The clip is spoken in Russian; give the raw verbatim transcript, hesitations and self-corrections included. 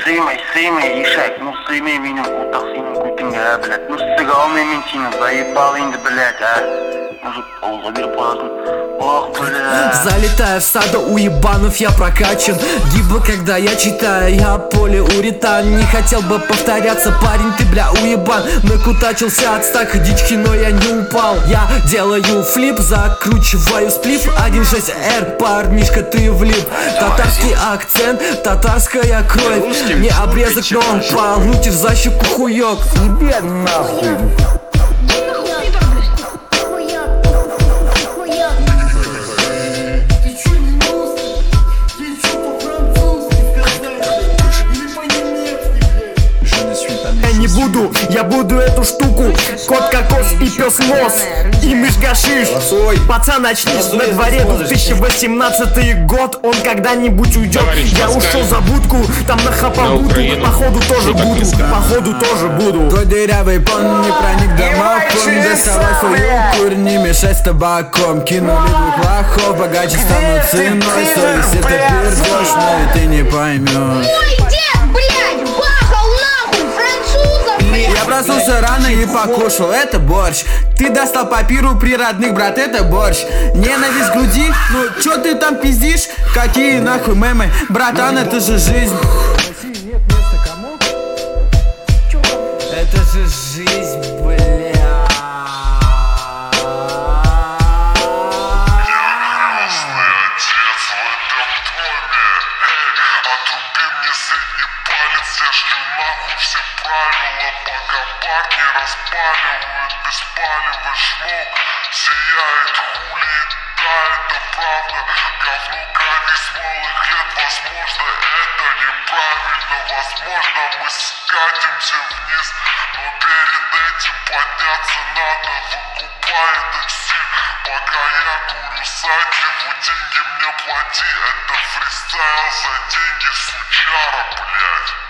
сыймай, сыймай, ишак, ну сыймай менің құлтақ сенің көтіңе, а, блядь. Ну сык алмай мен сені, заебал енді, блядь, а. Может, ауылға беріп қоятын. Ох, блядь. Залетая в саду уебанов, я прокачан. Гибо, когда я читаю, я поле уритан. Не хотел бы повторяться, парень, ты, бля, уебан. Накутачился от стака дички, но я не упал. Я делаю флип, закручиваю сплип. один шесть эр, парнишка, ты влип. Татарский акцент, татарская кровь. Не обрезок, но получишь за щеку хуёк. Ебе нахуй. Не буду, я буду эту штуку. Кот кокос и пес нос и мышь гашиш. Пацан, очнись, на дворе две тысячи восемнадцатый год. Он когда-нибудь уйдет. Я ушел за будку, там нахапал буду. Походу тоже буду, походу тоже буду. Твой дырявый пон не проник домофон. Доставай свою курь, не мешай с табаком. Кинули двух лохов, богаче станут ценой. Совесть это пердеж, но и ты не поймешь. Я проснулся рано и покушал, это борщ. Ты достал папиру при родных, брат, это борщ. Ненависть в груди, ну чё ты там пиздишь? Какие нахуй мемы, братан, это же жизнь. Это же жизнь, бля. Все правила, пока парни распаливают беспалевый шмок. Сияет хули, да, это правда. Говно крови с малых лет, возможно, это неправильно. Возможно, мы скатимся вниз, но перед этим подняться надо. Выкупай такси, пока я курю сативу. Деньги мне плати, это фристайл за деньги, сучара, блядь.